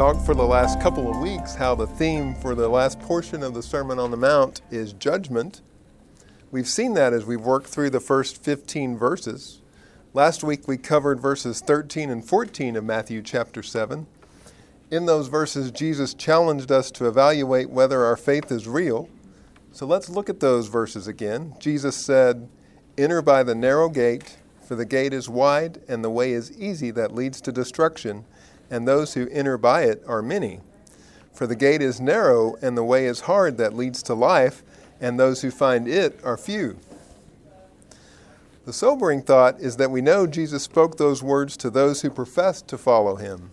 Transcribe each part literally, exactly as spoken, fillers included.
talked for the last couple of weeks how the theme for the last portion of the Sermon on the Mount is judgment. We've seen that as we've worked through the first fifteen verses. Last week we covered verses thirteen and fourteen of Matthew chapter seven. In those verses, Jesus challenged us to evaluate whether our faith is real. So let's look at those verses again. Jesus said, "Enter by the narrow gate, for the gate is wide and the way is easy that leads to destruction, and those who enter by it are many. For the gate is narrow and the way is hard that leads to life, and those who find it are few." The sobering thought is that we know Jesus spoke those words to those who professed to follow him.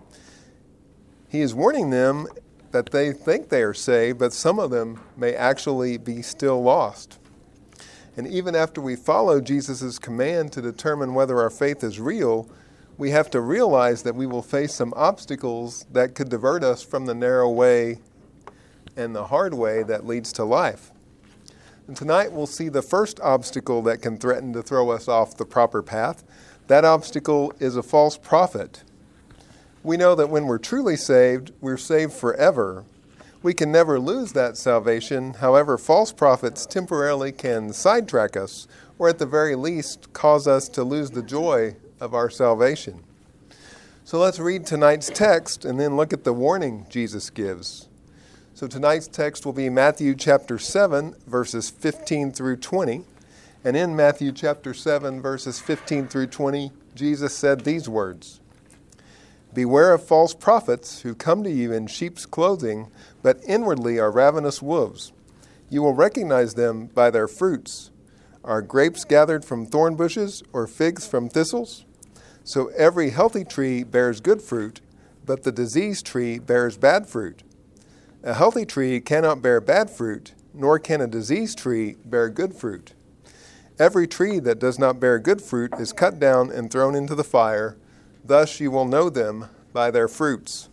He is warning them that they think they are saved, but some of them may actually be still lost. And even after we follow Jesus' command to determine whether our faith is real, we have to realize that we will face some obstacles that could divert us from the narrow way and the hard way that leads to life. And tonight we'll see the first obstacle that can threaten to throw us off the proper path. That obstacle is a false prophet. We know that when we're truly saved, we're saved forever. We can never lose that salvation. However, false prophets temporarily can sidetrack us, or at the very least, cause us to lose the joy of our salvation. So let's read tonight's text and then look at the warning Jesus gives. So tonight's text will be Matthew chapter seven, verses fifteen through twenty. And in Matthew chapter seven, verses fifteen through twenty, Jesus said these words, "Beware of false prophets who come to you in sheep's clothing, but inwardly are ravenous wolves. You will recognize them by their fruits. Are grapes gathered from thorn bushes or figs from thistles? So every healthy tree bears good fruit, but the diseased tree bears bad fruit. A healthy tree cannot bear bad fruit, nor can a diseased tree bear good fruit. Every tree that does not bear good fruit is cut down and thrown into the fire. Thus you will know them by their fruits."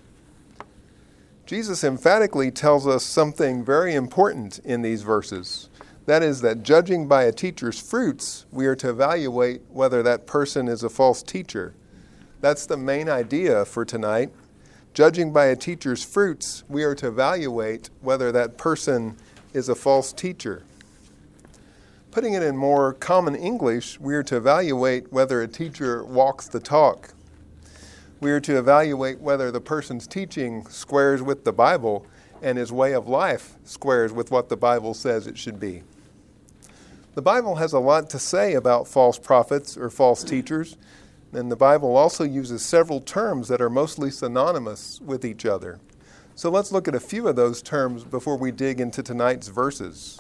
Jesus emphatically tells us something very important in these verses. That is that judging by a teacher's fruits, we are to evaluate whether that person is a false teacher. That's the main idea for tonight. Judging by a teacher's fruits, we are to evaluate whether that person is a false teacher. Putting it in more common English, we are to evaluate whether a teacher walks the talk. We are to evaluate whether the person's teaching squares with the Bible and his way of life squares with what the Bible says it should be. The Bible has a lot to say about false prophets or false teachers, and the Bible also uses several terms that are mostly synonymous with each other. So let's look at a few of those terms before we dig into tonight's verses.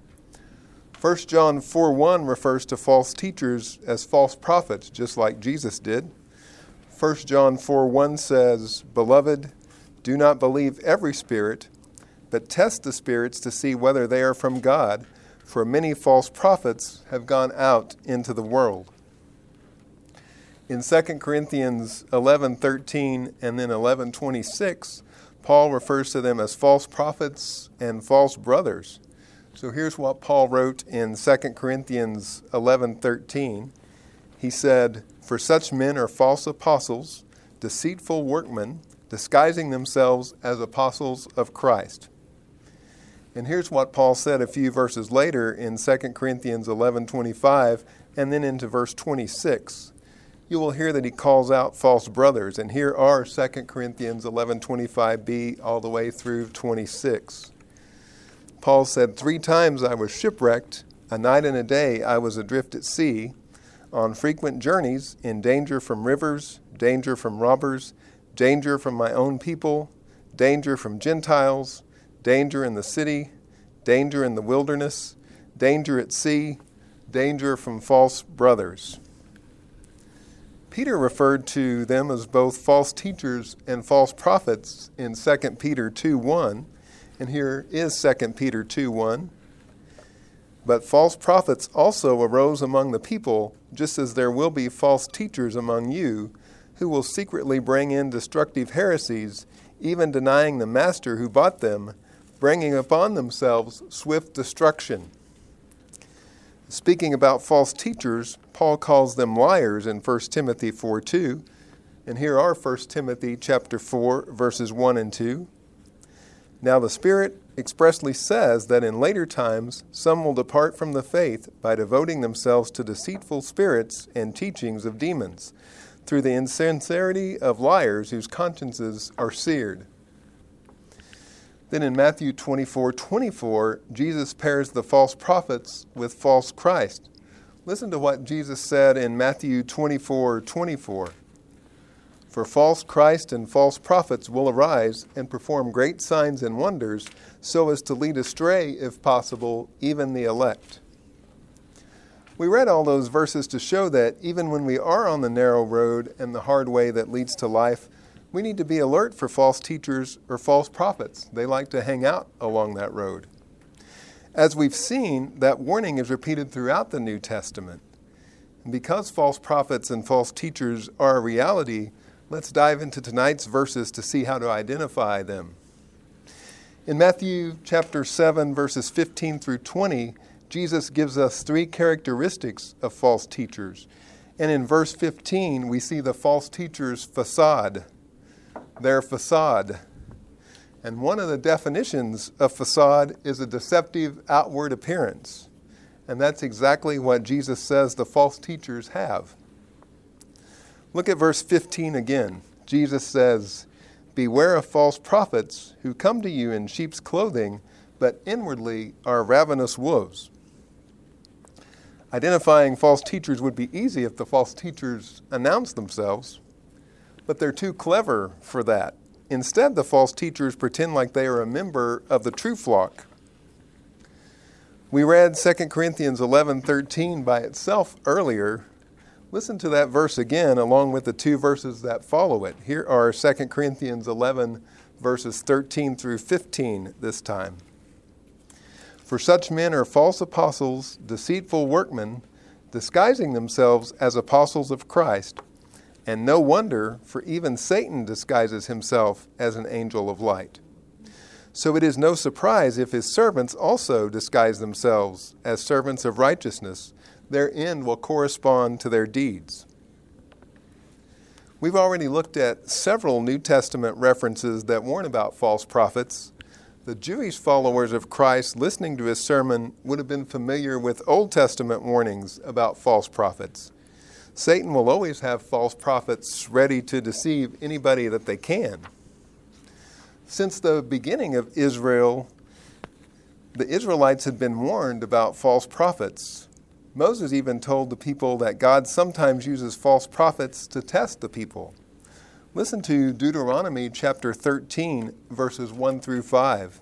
First John four one refers to false teachers as false prophets, just like Jesus did. First John four one says, "Beloved, do not believe every spirit, but test the spirits to see whether they are from God, for many false prophets have gone out into the world." In Second Corinthians eleven thirteen and then eleven twenty-six, Paul refers to them as false prophets and false brothers. So here's what Paul wrote in Second Corinthians eleven thirteen. He said, "For such men are false apostles, deceitful workmen, disguising themselves as apostles of Christ." And here's what Paul said a few verses later in Second Corinthians eleven twenty-five and then into verse twenty-six. You will hear that he calls out false brothers, and here are Second Corinthians eleven twenty-five b all the way through twenty-six. Paul said, "Three times I was shipwrecked, a night and a day I was adrift at sea, on frequent journeys, in danger from rivers, danger from robbers, danger from my own people, danger from Gentiles, danger in the city, danger in the wilderness, danger at sea, danger from false brothers." Peter referred to them as both false teachers and false prophets in Second Peter two one. And here is Second Peter two one. "But false prophets also arose among the people, just as there will be false teachers among you, who will secretly bring in destructive heresies, even denying the master who bought them, bringing upon themselves swift destruction." Speaking about false teachers, Paul calls them liars in First Timothy four two. And here are First Timothy chapter four, verses one and two. Now the Spirit expressly says that in later times some will depart from the faith by devoting themselves to deceitful spirits and teachings of demons, through the insincerity of liars whose consciences are seared. Then in Matthew twenty-four twenty-four, Jesus pairs the false prophets with false Christ. Listen to what Jesus said in Matthew twenty-four twenty-four. For false Christ and false prophets will arise and perform great signs and wonders, so as to lead astray, if possible, even the elect. We read all those verses to show that even when we are on the narrow road and the hard way that leads to life, we need to be alert for false teachers or false prophets. They like to hang out along that road. As we've seen, that warning is repeated throughout the New Testament. And because false prophets and false teachers are a reality, let's dive into tonight's verses to see how to identify them. In Matthew chapter seven, verses fifteen through twenty, Jesus gives us three characteristics of false teachers. And in verse fifteen, we see the false teacher's facade. Their facade. And one of the definitions of facade is a deceptive outward appearance. And that's exactly what Jesus says the false teachers have. Look at verse fifteen again. Jesus says, "Beware of false prophets who come to you in sheep's clothing, but inwardly are ravenous wolves." Identifying false teachers would be easy if the false teachers announced themselves, but they're too clever for that. Instead, the false teachers pretend like they are a member of the true flock. We read Second Corinthians eleven thirteen by itself earlier. Listen to that verse again along with the two verses that follow it. Here are Second Corinthians eleven verses thirteen through fifteen this time. "For such men are false apostles, deceitful workmen, disguising themselves as apostles of Christ. And no wonder, for even Satan disguises himself as an angel of light. So it is no surprise if his servants also disguise themselves as servants of righteousness. Their end will correspond to their deeds." We've already looked at several New Testament references that warn about false prophets. The Jewish followers of Christ listening to his sermon would have been familiar with Old Testament warnings about false prophets. Satan will always have false prophets ready to deceive anybody that they can. Since the beginning of Israel, the Israelites had been warned about false prophets. Moses even told the people that God sometimes uses false prophets to test the people. Listen to Deuteronomy chapter thirteen, verses one through five.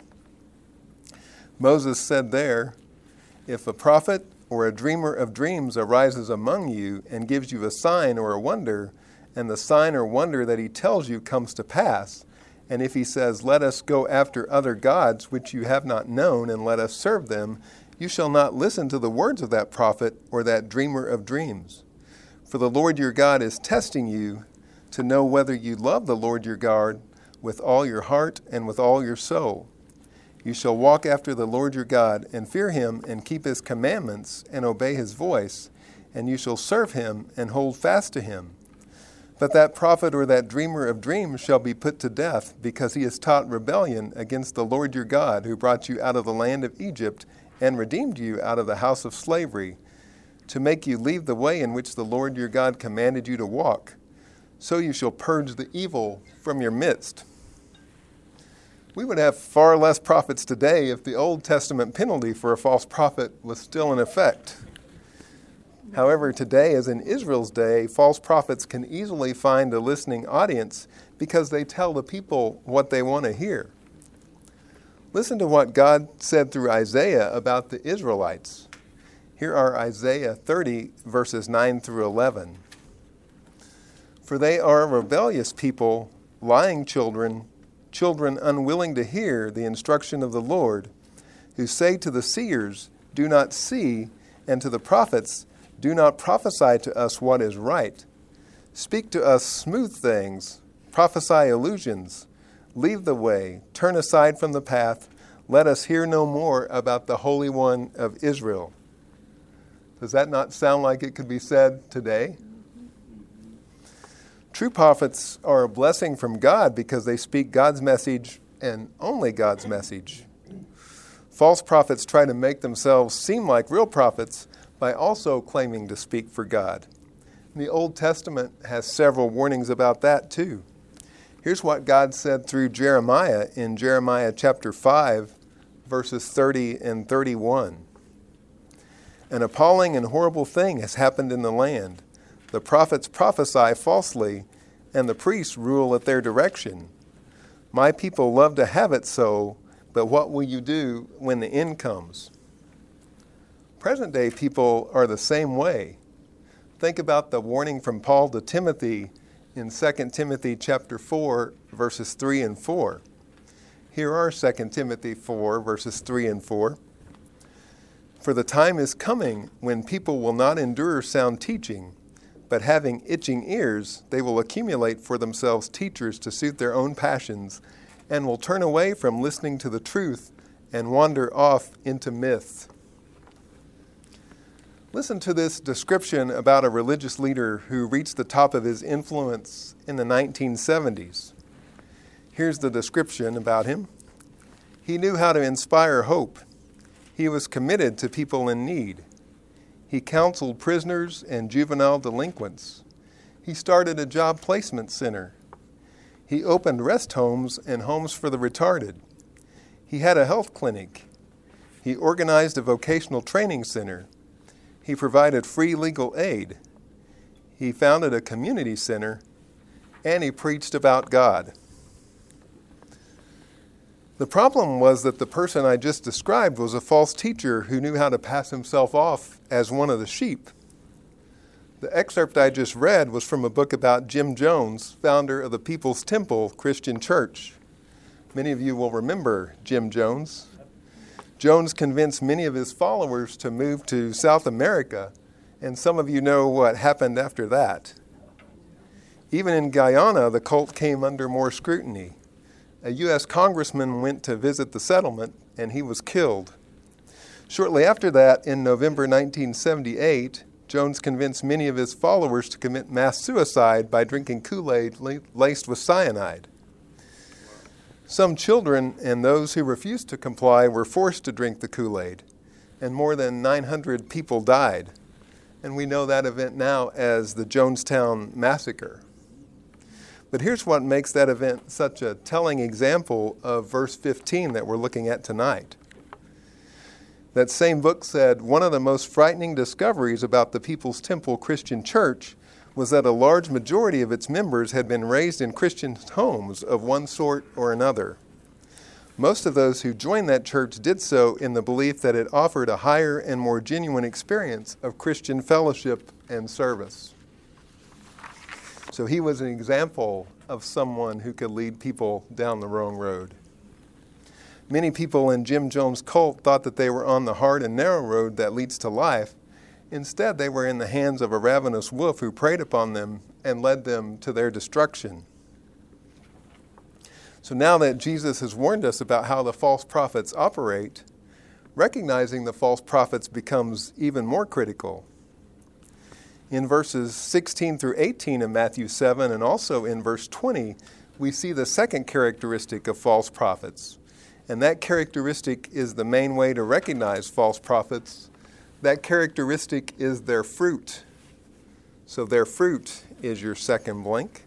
Moses said there, "If a prophet or a dreamer of dreams arises among you and gives you a sign or a wonder, and the sign or wonder that he tells you comes to pass, and if he says, 'Let us go after other gods which you have not known, and let us serve them,' you shall not listen to the words of that prophet or that dreamer of dreams. For the Lord your God is testing you to know whether you love the Lord your God with all your heart and with all your soul. You shall walk after the Lord your God and fear him and keep his commandments and obey his voice, and you shall serve him and hold fast to him. But that prophet or that dreamer of dreams shall be put to death, because he has taught rebellion against the Lord your God, who brought you out of the land of Egypt and redeemed you out of the house of slavery, to make you leave the way in which the Lord your God commanded you to walk. So you shall purge the evil from your midst." We would have far less prophets today if the Old Testament penalty for a false prophet was still in effect. However, today, as in Israel's day, false prophets can easily find a listening audience because they tell the people what they want to hear. Listen to what God said through Isaiah about the Israelites. Here are Isaiah thirty, verses nine through eleven. "For they are a rebellious people, lying children, children unwilling to hear the instruction of the Lord, who say to the seers, 'Do not see,' and to the prophets, 'Do not prophesy to us what is right. Speak to us smooth things, prophesy illusions. Leave the way, turn aside from the path. Let us hear no more about the Holy One of Israel.'" Does that not sound like it could be said today? True prophets are a blessing from God because they speak God's message and only God's message. False prophets try to make themselves seem like real prophets by also claiming to speak for God. The Old Testament has several warnings about that too. Here's what God said through Jeremiah in Jeremiah chapter five, verses thirty and thirty-one. An appalling and horrible thing has happened in the land. The prophets prophesy falsely, and the priests rule at their direction. My people love to have it so, but what will you do when the end comes? Present-day people are the same way. Think about the warning from Paul to Timothy in Second Timothy chapter four, verses three and four. Here are Second Timothy four, verses three and four. For the time is coming when people will not endure sound teaching, but having itching ears, they will accumulate for themselves teachers to suit their own passions, and will turn away from listening to the truth and wander off into myths. Listen to this description about a religious leader who reached the top of his influence in the nineteen seventies. Here's the description about him. He knew how to inspire hope. He was committed to people in need. He counseled prisoners and juvenile delinquents. He started a job placement center. He opened rest homes and homes for the retarded. He had a health clinic. He organized a vocational training center. He provided free legal aid. He founded a community center, and he preached about God. The problem was that the person I just described was a false teacher who knew how to pass himself off as one of the sheep. The excerpt I just read was from a book about Jim Jones, founder of the People's Temple Christian Church. Many of you will remember Jim Jones. Jones convinced many of his followers to move to South America, and some of you know what happened after that. Even in Guyana, the cult came under more scrutiny. A U S congressman went to visit the settlement, and he was killed. Shortly after that, in November nineteen seventy-eight, Jones convinced many of his followers to commit mass suicide by drinking Kool-Aid laced with cyanide. Some children and those who refused to comply were forced to drink the Kool-Aid, and more than nine hundred people died. And we know that event now as the Jonestown Massacre. But here's what makes that event such a telling example of verse fifteen that we're looking at tonight. That same book said, one of the most frightening discoveries about the People's Temple Christian Church was that a large majority of its members had been raised in Christian homes of one sort or another. Most of those who joined that church did so in the belief that it offered a higher and more genuine experience of Christian fellowship and service. So he was an example of someone who could lead people down the wrong road. Many people in Jim Jones' cult thought that they were on the hard and narrow road that leads to life. Instead, they were in the hands of a ravenous wolf who preyed upon them and led them to their destruction. So now that Jesus has warned us about how the false prophets operate, recognizing the false prophets becomes even more critical. In verses sixteen through eighteen of Matthew seven, and also in verse twenty, we see the second characteristic of false prophets. And that characteristic is the main way to recognize false prophets. That characteristic is their fruit. So their fruit is your second blank.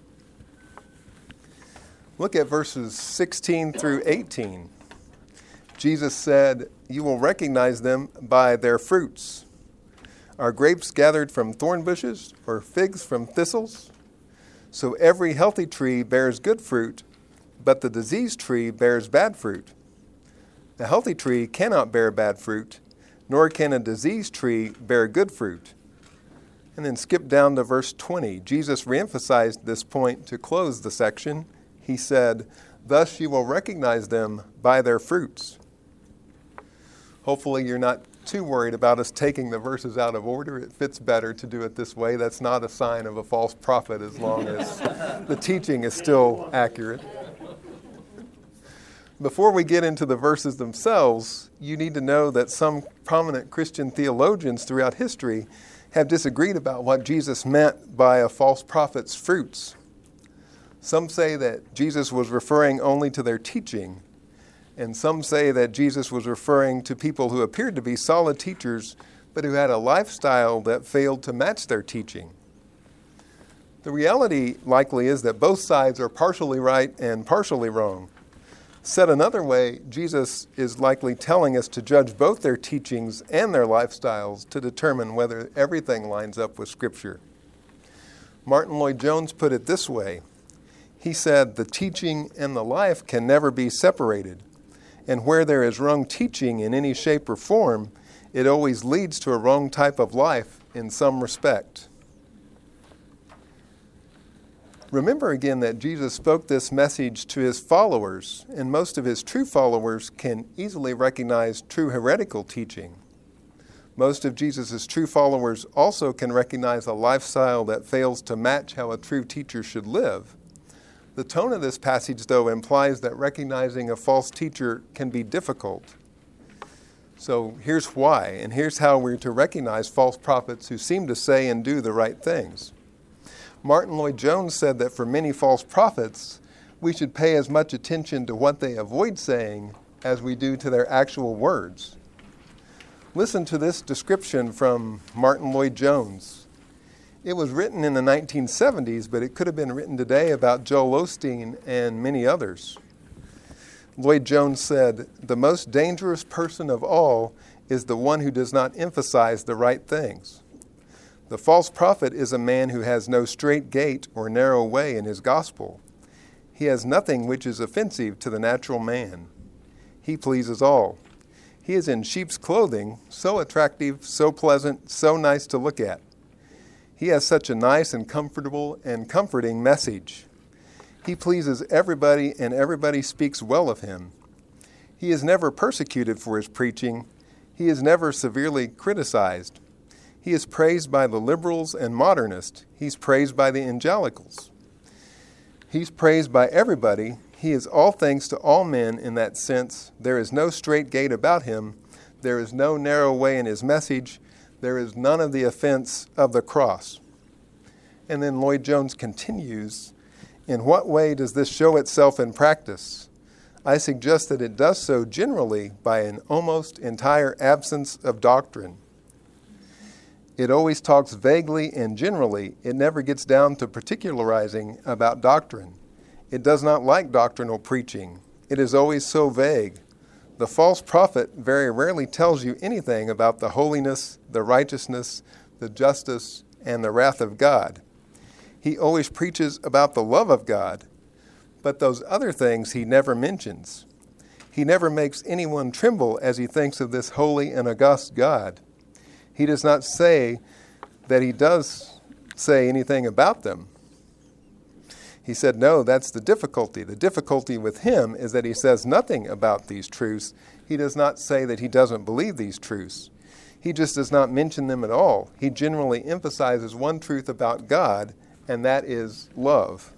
Look at verses sixteen through eighteen. Jesus said, "You will recognize them by their fruits. Are grapes gathered from thorn bushes or figs from thistles? So every healthy tree bears good fruit, but the diseased tree bears bad fruit. A healthy tree cannot bear bad fruit, nor can a diseased tree bear good fruit." And then skip down to verse twenty. Jesus reemphasized this point to close the section. He said, "Thus you will recognize them by their fruits." Hopefully you're not too worried about us taking the verses out of order. It fits better to do it this way. That's not a sign of a false prophet as long as the teaching is still accurate. Before we get into the verses themselves, you need to know that some prominent Christian theologians throughout history have disagreed about what Jesus meant by a false prophet's fruits. Some say that Jesus was referring only to their teaching, and some say that Jesus was referring to people who appeared to be solid teachers, but who had a lifestyle that failed to match their teaching. The reality likely is that both sides are partially right and partially wrong. Said another way, Jesus is likely telling us to judge both their teachings and their lifestyles to determine whether everything lines up with Scripture. Martin Lloyd-Jones put it this way. He said, "The teaching and the life can never be separated, and where there is wrong teaching in any shape or form, it always leads to a wrong type of life in some respect." Remember again that Jesus spoke this message to his followers, and most of his true followers can easily recognize true heretical teaching. Most of Jesus' true followers also can recognize a lifestyle that fails to match how a true teacher should live. The tone of this passage, though, implies that recognizing a false teacher can be difficult. So here's why, and here's how we're to recognize false prophets who seem to say and do the right things. Martin Lloyd-Jones said that for many false prophets, we should pay as much attention to what they avoid saying as we do to their actual words. Listen to this description from Martin Lloyd-Jones. It was written in the nineteen seventies, but it could have been written today about Joel Osteen and many others. Lloyd-Jones said, "The most dangerous person of all is the one who does not emphasize the right things. The false prophet is a man who has no straight gate or narrow way in his gospel. He has nothing which is offensive to the natural man. He pleases all. He is in sheep's clothing, so attractive, so pleasant, so nice to look at. He has such a nice and comfortable and comforting message. He pleases everybody, and everybody speaks well of him. He is never persecuted for his preaching. He is never severely criticized. He is praised by the liberals and modernists. He's praised by the evangelicals. He's praised by everybody. He is all things to all men in that sense. There is no straight gate about him. There is no narrow way in his message. There is none of the offense of the cross." And then Lloyd-Jones continues, "In what way does this show itself in practice? I suggest that it does so generally by an almost entire absence of doctrine. It always talks vaguely and generally. It never gets down to particularizing about doctrine. It does not like doctrinal preaching. It is always so vague. The false prophet very rarely tells you anything about the holiness, the righteousness, the justice, and the wrath of God. He always preaches about the love of God, but those other things he never mentions. He never makes anyone tremble as he thinks of this holy and august God. He does not say that he does say anything about them." He said, no, that's the difficulty. The difficulty with him is that he says nothing about these truths. He does not say that he doesn't believe these truths. He just does not mention them at all. He generally emphasizes one truth about God, and that is love.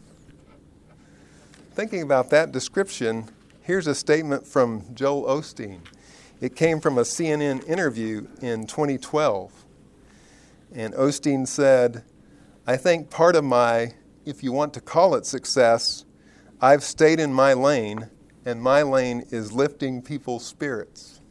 Thinking about that description, here's a statement from Joel Osteen. It came from a C N N interview in twenty twelve. And Osteen said, "I think part of my, if you want to call it success, I've stayed in my lane, and my lane is lifting people's spirits."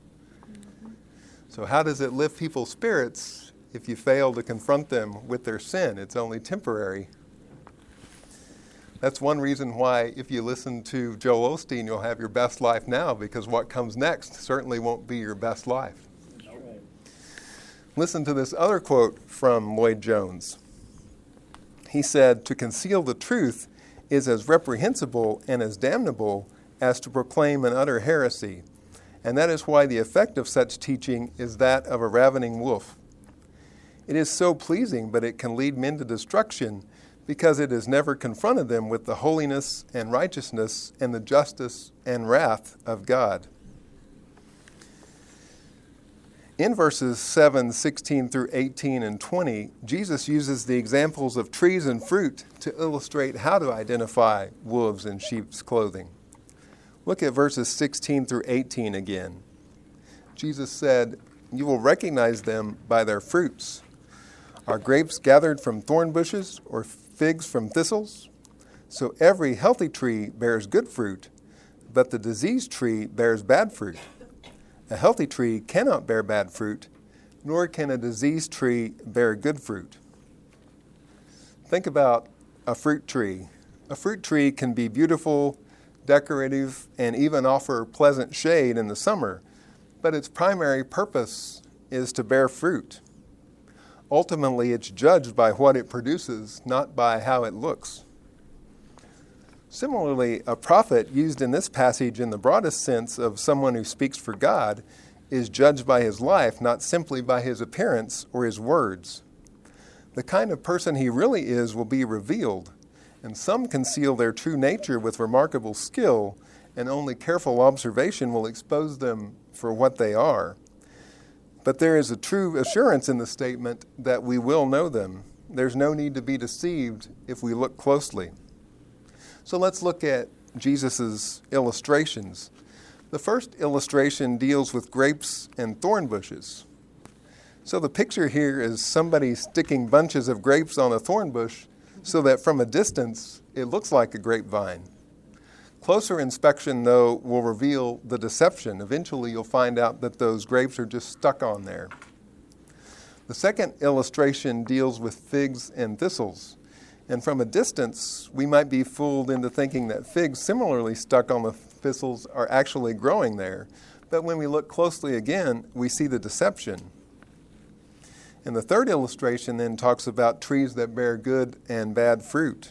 So how does it lift people's spirits if you fail to confront them with their sin? It's only temporary. That's one reason why if you listen to Joel Osteen, you'll have your best life now, because what comes next certainly won't be your best life. Okay. Listen to this other quote from Lloyd-Jones. He said, "To conceal the truth is as reprehensible and as damnable as to proclaim an utter heresy, and that is why the effect of such teaching is that of a ravening wolf. It is so pleasing, but it can lead men to destruction, because it has never confronted them with the holiness and righteousness and the justice and wrath of God." In verses seven, sixteen through eighteen and twenty, Jesus uses the examples of trees and fruit to illustrate how to identify wolves in sheep's clothing. Look at verses sixteen through eighteen again. Jesus said, "You will recognize them by their fruits. Are grapes gathered from thorn bushes or figs from thistles? So every healthy tree bears good fruit, but the diseased tree bears bad fruit. A healthy tree cannot bear bad fruit, nor can a diseased tree bear good fruit. Think about a fruit tree. A fruit tree can be beautiful, decorative, and even offer pleasant shade in the summer, but its primary purpose is to bear fruit. Ultimately, it's judged by what it produces, not by how it looks. Similarly, a prophet used in this passage in the broadest sense of someone who speaks for God is judged by his life, not simply by his appearance or his words. The kind of person he really is will be revealed, and some conceal their true nature with remarkable skill, and only careful observation will expose them for what they are. But there is a true assurance in the statement that we will know them. There's no need to be deceived if we look closely. So let's look at Jesus' illustrations. The first illustration deals with grapes and thorn bushes. So the picture here is somebody sticking bunches of grapes on a thorn bush so that from a distance it looks like a grapevine. Closer inspection, though, will reveal the deception. Eventually you'll find out that those grapes are just stuck on there. The second illustration deals with figs and thistles. And from a distance, we might be fooled into thinking that figs similarly stuck on the thistles are actually growing there. But when we look closely again, we see the deception. And the third illustration then talks about trees that bear good and bad fruit.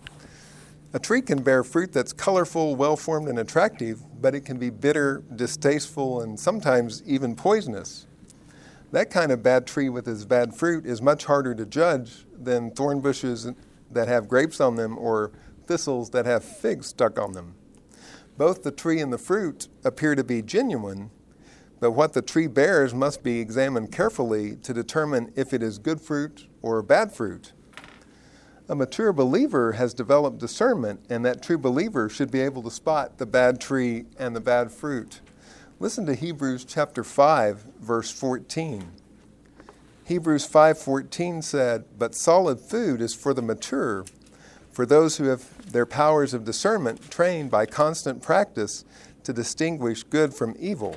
A tree can bear fruit that's colorful, well-formed, and attractive, but it can be bitter, distasteful, and sometimes even poisonous. That kind of bad tree with its bad fruit is much harder to judge than thorn bushes that have grapes on them or thistles that have figs stuck on them. Both the tree and the fruit appear to be genuine, but what the tree bears must be examined carefully to determine if it is good fruit or bad fruit. A mature believer has developed discernment, and that true believer should be able to spot the bad tree and the bad fruit. Listen to Hebrews chapter five, verse fourteen. Hebrews five fourteen said, "But solid food is for the mature, for those who have their powers of discernment trained by constant practice to distinguish good from evil."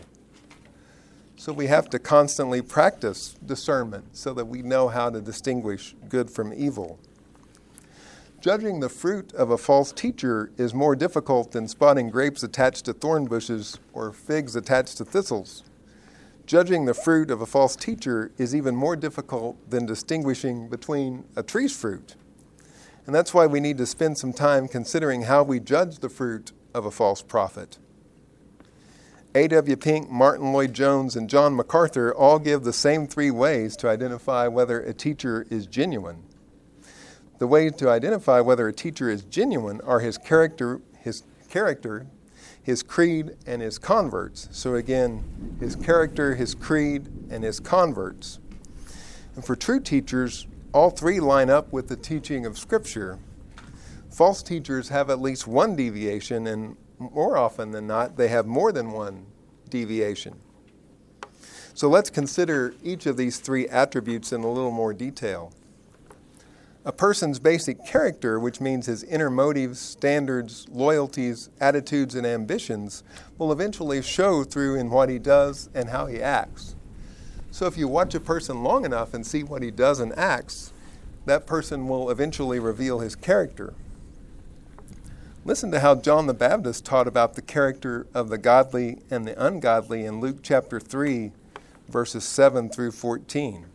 So we have to constantly practice discernment so that we know how to distinguish good from evil. Judging the fruit of a false teacher is more difficult than spotting grapes attached to thorn bushes or figs attached to thistles. Judging the fruit of a false teacher is even more difficult than distinguishing between a tree's fruit. And that's why we need to spend some time considering how we judge the fruit of a false prophet. A W Pink, Martin Lloyd-Jones, and John MacArthur all give the same three ways to identify whether a teacher is genuine. The way to identify whether a teacher is genuine are his character, his character, his creed, and his converts. So again, his character, his creed, and his converts. And for true teachers, all three line up with the teaching of Scripture. False teachers have at least one deviation, and more often than not, they have more than one deviation. So let's consider each of these three attributes in a little more detail. A person's basic character, which means his inner motives, standards, loyalties, attitudes, and ambitions, will eventually show through in what he does and how he acts. So if you watch a person long enough and see what he does and acts, that person will eventually reveal his character. Listen to how John the Baptist taught about the character of the godly and the ungodly in Luke chapter three, verses seven through fourteen.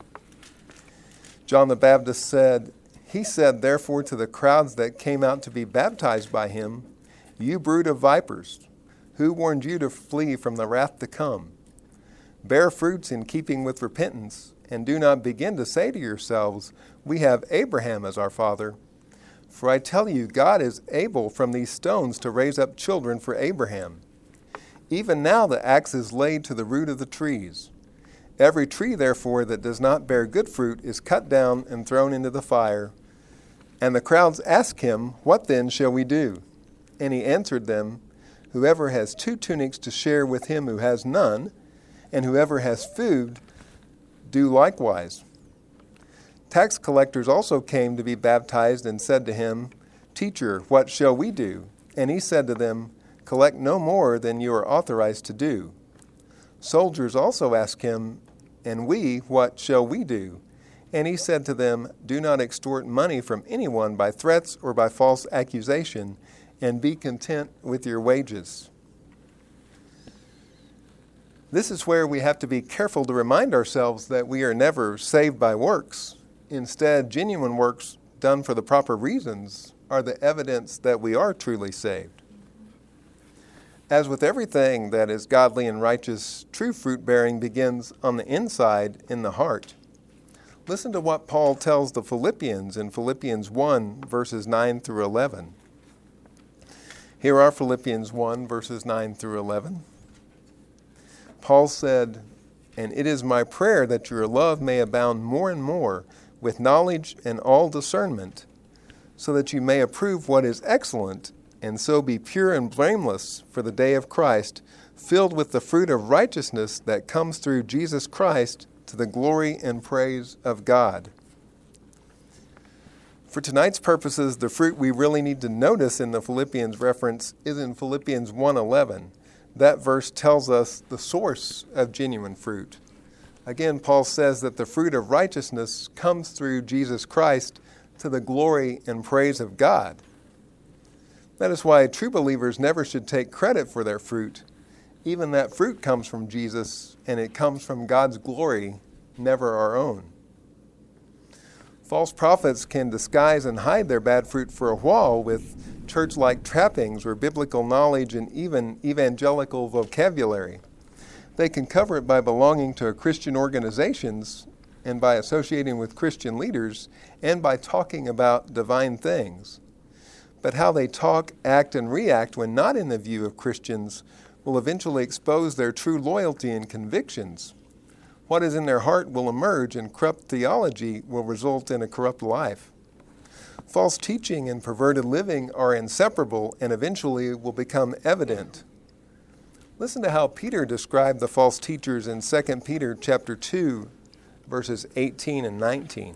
John the Baptist said, "He said therefore to the crowds that came out to be baptized by him, 'You brood of vipers, who warned you to flee from the wrath to come? Bear fruits in keeping with repentance, and do not begin to say to yourselves, we have Abraham as our father. For I tell you, God is able from these stones to raise up children for Abraham. Even now the axe is laid to the root of the trees. Every tree, therefore, that does not bear good fruit is cut down and thrown into the fire.' And the crowds asked him, 'What then shall we do?' And he answered them, 'Whoever has two tunics to share with him who has none, and whoever has food, do likewise.' Tax collectors also came to be baptized and said to him, "Teacher, what shall we do?" And he said to them, "Collect no more than you are authorized to do." Soldiers also asked him, "And we, what shall we do?" And he said to them, "Do not extort money from anyone by threats or by false accusation, and be content with your wages." This is where we have to be careful to remind ourselves that we are never saved by works. Instead, genuine works done for the proper reasons are the evidence that we are truly saved. As with everything that is godly and righteous, true fruit-bearing begins on the inside in the heart. Listen to what Paul tells the Philippians in Philippians one, verses nine through eleven. Here are Philippians one, verses nine through eleven. Paul said, "And it is my prayer that your love may abound more and more with knowledge and all discernment, so that you may approve what is excellent, and so be pure and blameless for the day of Christ, filled with the fruit of righteousness that comes through Jesus Christ, to the glory and praise of God." For tonight's purposes, the fruit we really need to notice in the Philippians reference is in Philippians one eleven. That verse tells us the source of genuine fruit. Again, Paul says that the fruit of righteousness comes through Jesus Christ to the glory and praise of God. That is why true believers never should take credit for their fruit. Even that fruit comes from Jesus, and it comes from God's glory, never our own. False prophets can disguise and hide their bad fruit for a while with church-like trappings or biblical knowledge and even evangelical vocabulary. They can cover it by belonging to Christian organizations and by associating with Christian leaders and by talking about divine things. But how they talk, act, and react when not in the view of Christians will eventually expose their true loyalty and convictions. What is in their heart will emerge, and corrupt theology will result in a corrupt life. False teaching and perverted living are inseparable and eventually will become evident. Listen to how Peter described the false teachers in Second Peter chapter two, verses eighteen and nineteen.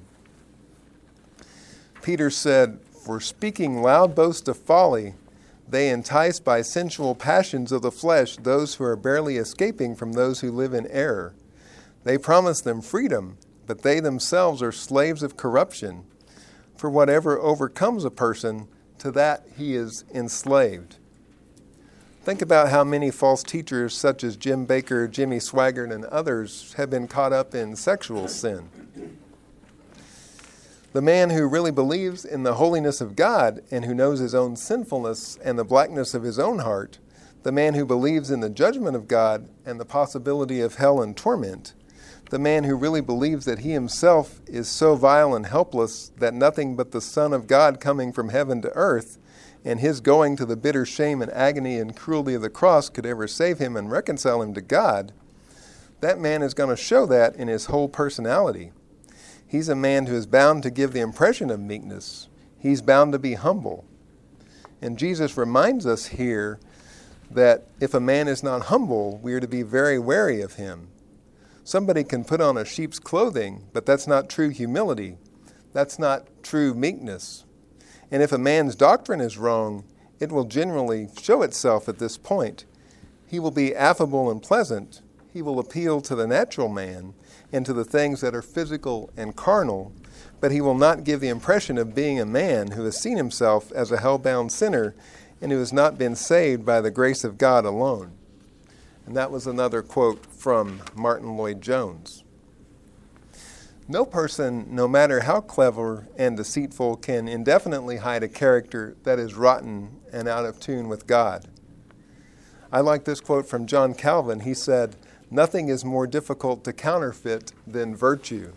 Peter said, "For speaking loud boasts of folly, they entice by sensual passions of the flesh those who are barely escaping from those who live in error. They promise them freedom, but they themselves are slaves of corruption. For whatever overcomes a person, to that he is enslaved." Think about how many false teachers such as Jim Baker, Jimmy Swaggart, and others have been caught up in sexual sin. The man who really believes in the holiness of God and who knows his own sinfulness and the blackness of his own heart, the man who believes in the judgment of God and the possibility of hell and torment, the man who really believes that he himself is so vile and helpless that nothing but the Son of God coming from heaven to earth and his going to the bitter shame and agony and cruelty of the cross could ever save him and reconcile him to God, that man is going to show that in his whole personality. He's a man who is bound to give the impression of meekness. He's bound to be humble. And Jesus reminds us here that if a man is not humble, we are to be very wary of him. Somebody can put on a sheep's clothing, but that's not true humility. That's not true meekness. And if a man's doctrine is wrong, it will generally show itself at this point. He will be affable and pleasant. He will appeal to the natural man and to the things that are physical and carnal, but he will not give the impression of being a man who has seen himself as a hell-bound sinner and who has not been saved by the grace of God alone. And that was another quote from Martin Lloyd-Jones. No person, no matter how clever and deceitful, can indefinitely hide a character that is rotten and out of tune with God. I like this quote from John Calvin. He said, "Nothing is more difficult to counterfeit than virtue."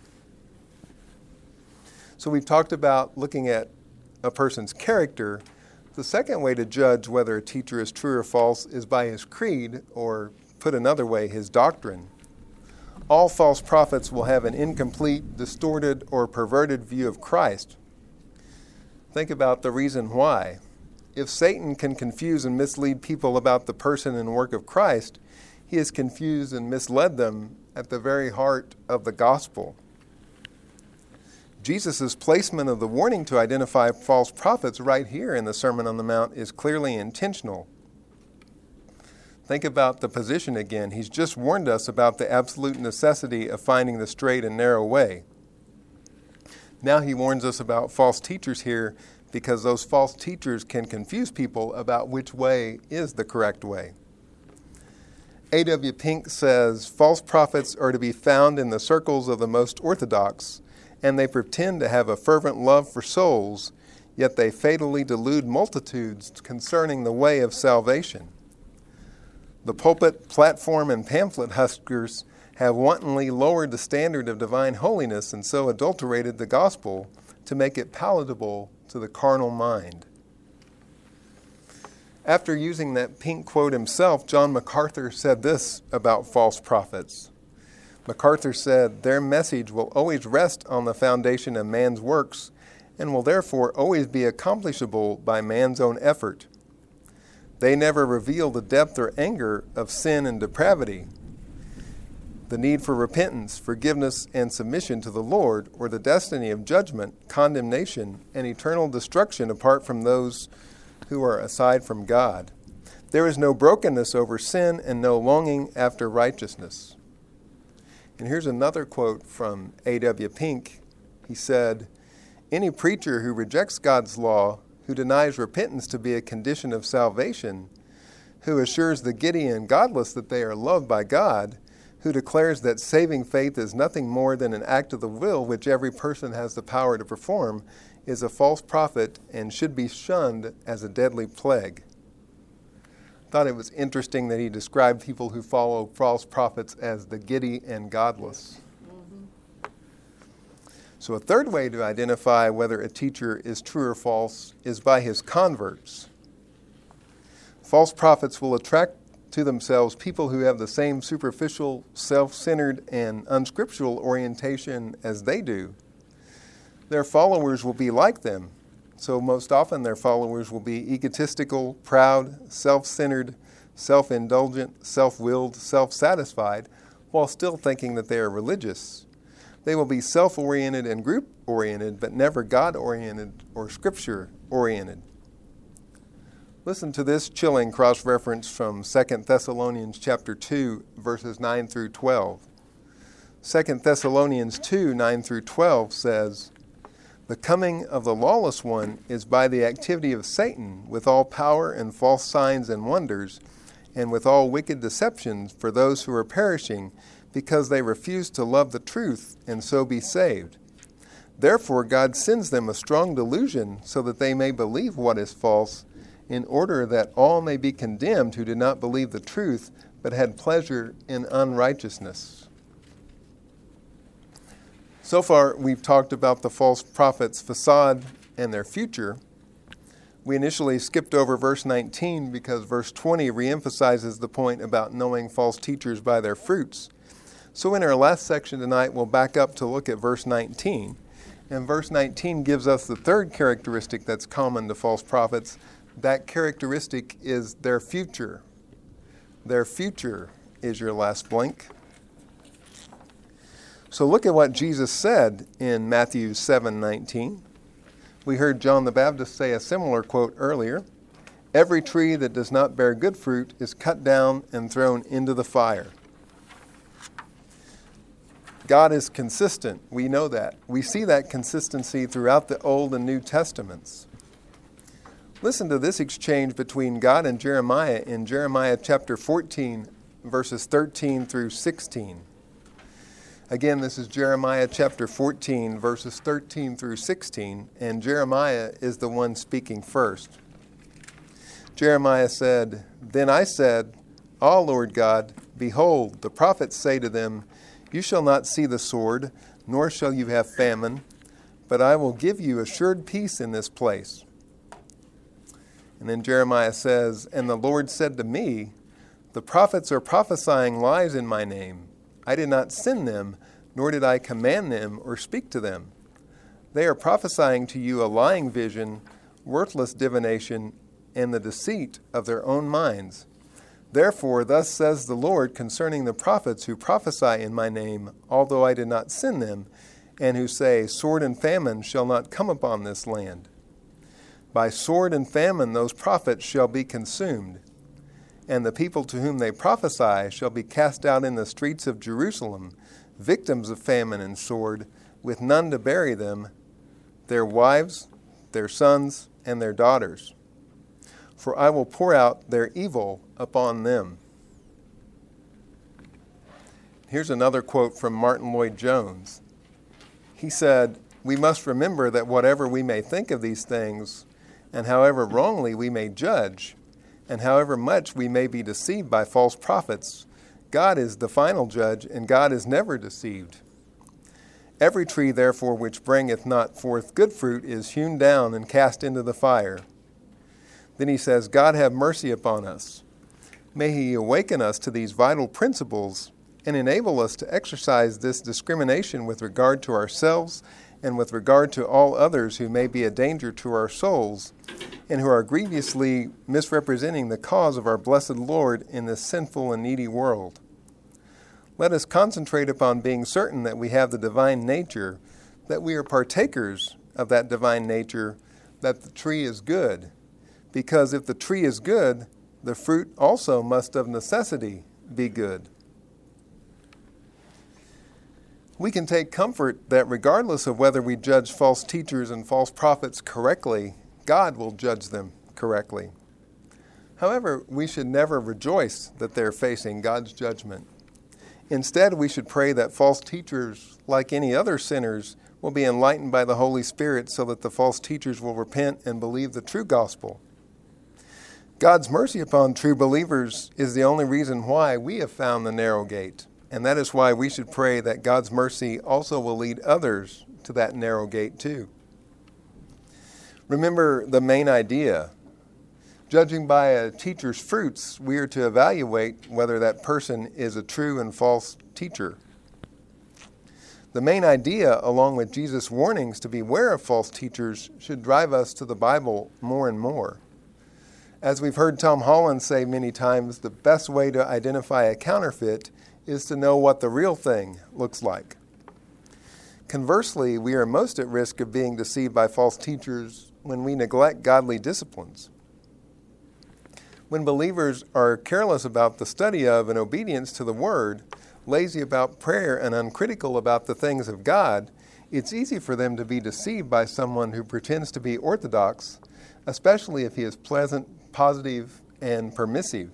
So we've talked about looking at a person's character. The second way to judge whether a teacher is true or false is by his creed, or put another way, his doctrine. All false prophets will have an incomplete, distorted, or perverted view of Christ. Think about the reason why. If Satan can confuse and mislead people about the person and work of Christ, he has confused and misled them at the very heart of the gospel. Jesus' placement of the warning to identify false prophets right here in the Sermon on the Mount is clearly intentional. Think about the position again. He's just warned us about the absolute necessity of finding the straight and narrow way. Now he warns us about false teachers here because those false teachers can confuse people about which way is the correct way. A W Pink says, false prophets are to be found in the circles of the most orthodox, and they pretend to have a fervent love for souls, yet they fatally delude multitudes concerning the way of salvation. The pulpit, platform, and pamphlet huskers have wantonly lowered the standard of divine holiness and so adulterated the gospel to make it palatable to the carnal mind. After using that Pink quote himself, John MacArthur said this about false prophets. MacArthur said, their message will always rest on the foundation of man's works and will therefore always be accomplishable by man's own effort. They never reveal the depth or anger of sin and depravity, the need for repentance, forgiveness, and submission to the Lord, or the destiny of judgment, condemnation, and eternal destruction apart from those who are aside from God. There is no brokenness over sin and no longing after righteousness. And here's another quote from A W Pink. He said, any preacher who rejects God's law, who denies repentance to be a condition of salvation, who assures the giddy and godless that they are loved by God, who declares that saving faith is nothing more than an act of the will which every person has the power to perform, is a false prophet and should be shunned as a deadly plague. I thought it was interesting that he described people who follow false prophets as the giddy and godless. Mm-hmm. So a third way to identify whether a teacher is true or false is by his converts. False prophets will attract to themselves people who have the same superficial, self-centered, and unscriptural orientation as they do. Their followers will be like them. So most often their followers will be egotistical, proud, self-centered, self-indulgent, self-willed, self-satisfied, while still thinking that they are religious. They will be self-oriented and group-oriented, but never God-oriented or Scripture-oriented. Listen to this chilling cross-reference from Second Thessalonians chapter two, verses nine through twelve. Second Thessalonians two, nine through twelve says, the coming of the lawless one is by the activity of Satan, with all power and false signs and wonders, and with all wicked deceptions for those who are perishing, because they refuse to love the truth and so be saved. Therefore God sends them a strong delusion, so that they may believe what is false, in order that all may be condemned who did not believe the truth, but had pleasure in unrighteousness. So far, we've talked about the false prophet's facade and their future. We initially skipped over verse nineteen because verse twenty reemphasizes the point about knowing false teachers by their fruits. So in our last section tonight, we'll back up to look at verse nineteen. And verse nineteen gives us the third characteristic that's common to false prophets. That characteristic is their future. Their future is your last blank. So look at what Jesus said in Matthew seven nineteen. We heard John the Baptist say a similar quote earlier. Every tree that does not bear good fruit is cut down and thrown into the fire. God is consistent. We know that. We see that consistency throughout the Old and New Testaments. Listen to this exchange between God and Jeremiah in Jeremiah chapter fourteen, verses thirteen through sixteen. Again, this is Jeremiah chapter fourteen, verses thirteen through sixteen, and Jeremiah is the one speaking first. Jeremiah said, Then I said, Ah, Lord God, behold, the prophets say to them, You shall not see the sword, nor shall you have famine, but I will give you assured peace in this place. And then Jeremiah says, And the Lord said to me, The prophets are prophesying lies in my name. I did not send them, nor did I command them or speak to them. They are prophesying to you a lying vision, worthless divination, and the deceit of their own minds. Therefore, thus says the Lord concerning the prophets who prophesy in my name, although I did not send them, and who say, sword and famine shall not come upon this land. By sword and famine those prophets shall be consumed, and the people to whom they prophesy shall be cast out in the streets of Jerusalem, victims of famine and sword, with none to bury them, their wives, their sons, and their daughters. For I will pour out their evil upon them. Here's another quote from Martin Lloyd-Jones. He said, "We must remember that whatever we may think of these things, and however wrongly we may judge, and however much we may be deceived by false prophets, God is the final judge, and God is never deceived. Every tree, therefore, which bringeth not forth good fruit is hewn down and cast into the fire." Then he says, God have mercy upon us. May he awaken us to these vital principles and enable us to exercise this discrimination with regard to ourselves and with regard to all others who may be a danger to our souls and who are grievously misrepresenting the cause of our blessed Lord in this sinful and needy world. Let us concentrate upon being certain that we have the divine nature, that we are partakers of that divine nature, that the tree is good. Because if the tree is good, the fruit also must of necessity be good. We can take comfort that regardless of whether we judge false teachers and false prophets correctly, God will judge them correctly. However, we should never rejoice that they're facing God's judgment. Instead, we should pray that false teachers, like any other sinners, will be enlightened by the Holy Spirit so that the false teachers will repent and believe the true gospel. God's mercy upon true believers is the only reason why we have found the narrow gate. And that is why we should pray that God's mercy also will lead others to that narrow gate too. Remember the main idea. Judging by a teacher's fruits, we are to evaluate whether that person is a true and false teacher. The main idea, along with Jesus' warnings to beware of false teachers, should drive us to the Bible more and more. As we've heard Tom Holland say many times, the best way to identify a counterfeit is to know what the real thing looks like. Conversely, we are most at risk of being deceived by false teachers when we neglect godly disciplines. When believers are careless about the study of and obedience to the Word, lazy about prayer, and uncritical about the things of God, it's easy for them to be deceived by someone who pretends to be orthodox, especially if he is pleasant, positive, and permissive.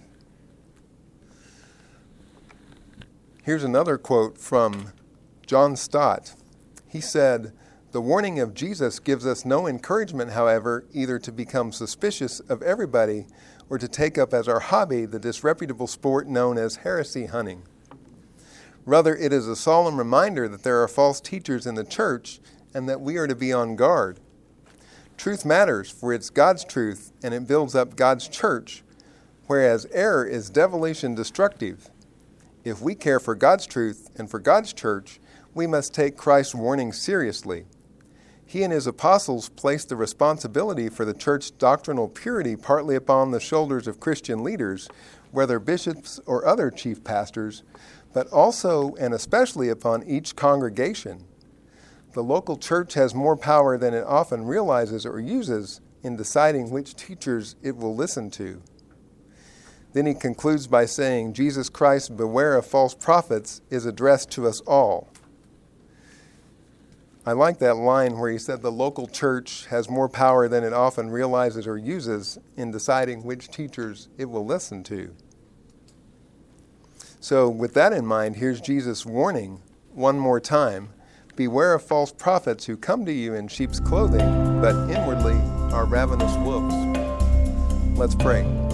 Here's another quote from John Stott. He said, "The warning of Jesus gives us no encouragement, however, either to become suspicious of everybody or to take up as our hobby the disreputable sport known as heresy hunting. Rather, it is a solemn reminder that there are false teachers in the church and that we are to be on guard. Truth matters, for it's God's truth, and it builds up God's church, whereas error is devilish and destructive. If we care for God's truth and for God's church, we must take Christ's warning seriously. He and his apostles placed the responsibility for the church's doctrinal purity partly upon the shoulders of Christian leaders, whether bishops or other chief pastors, but also and especially upon each congregation. The local church has more power than it often realizes or uses in deciding which teachers it will listen to." Then he concludes by saying, Jesus Christ, beware of false prophets, is addressed to us all. I like that line where he said the local church has more power than it often realizes or uses in deciding which teachers it will listen to. So with that in mind, here's Jesus' warning one more time. Beware of false prophets who come to you in sheep's clothing, but inwardly are ravenous wolves. Let's pray.